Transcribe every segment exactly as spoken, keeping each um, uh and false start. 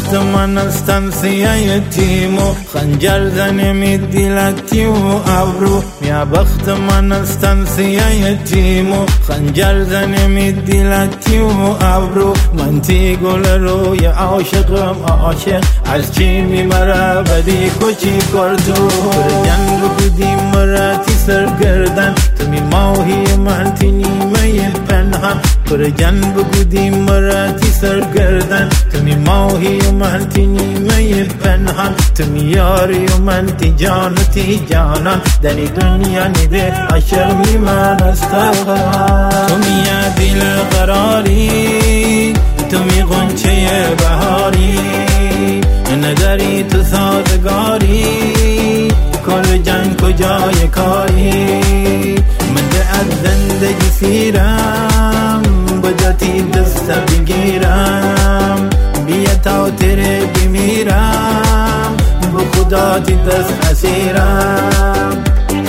بخت من استنسی یتیم و خنجر زنمی دیلتی و ابرو. یا بخت من استنسی یتیم و خنجر زنمی دیلتی و ابرو. من تی گل روی عاشقم عاشق از چی میمره بدی کچی کردو. برگن بودی مراتی سرگردن تو می ماهی من تی نیمه پنهان. برگن بودی مراتی سرگردن تو می ماهی و من تی نیمه پنهان. تو می یاری و من تی جان و تی جانان دنی دنیا نیده عشق می من استغفر. تو می دل قراری تو می غنچه بهاری نداری تو سازگاری کل جنگ کجای کاری. من ده از زندگی سیرم بجاتی دست بگیرم بیا تا تیره بمیرم با خدا تی دست اسیرم.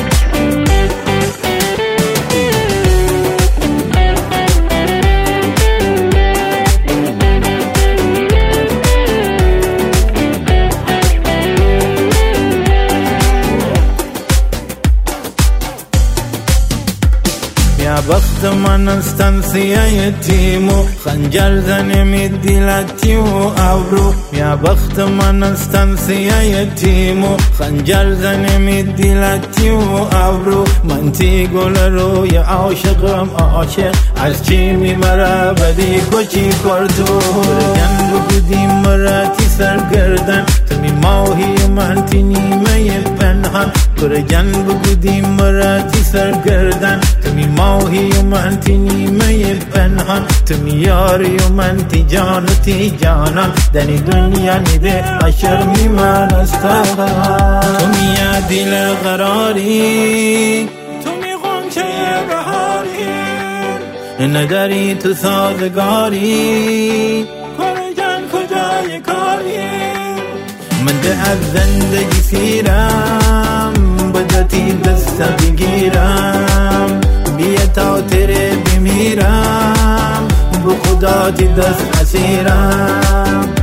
یا بخت من استنسی یتیم و خنجر زنمی دیلتی و ابرو. یا بخت من استنسی یتیم و خنجر زنمی دیلتی و ابرو. من تی گل روی عاشقم عاشق از چی میمره بدی کچی کردو. برگن بودی مراتی سرگردن تو می ماهی من تی نیمه پنهان. برگن بودی مراتی سرگردن تو می ماهی و من تی نیمه پنهان. تو می یاری و من تی جان و تی جانان دنی دنیا نیده عشق می من استغفر. تو می دل قراری تو می غنچه بهاری نداری تو سازگاری کل جان کجای کاری. من ده از زندگی سیرم بجاتی دست بگیرم بیا تا تیره بمیرم با خدا تی دست اسیرم.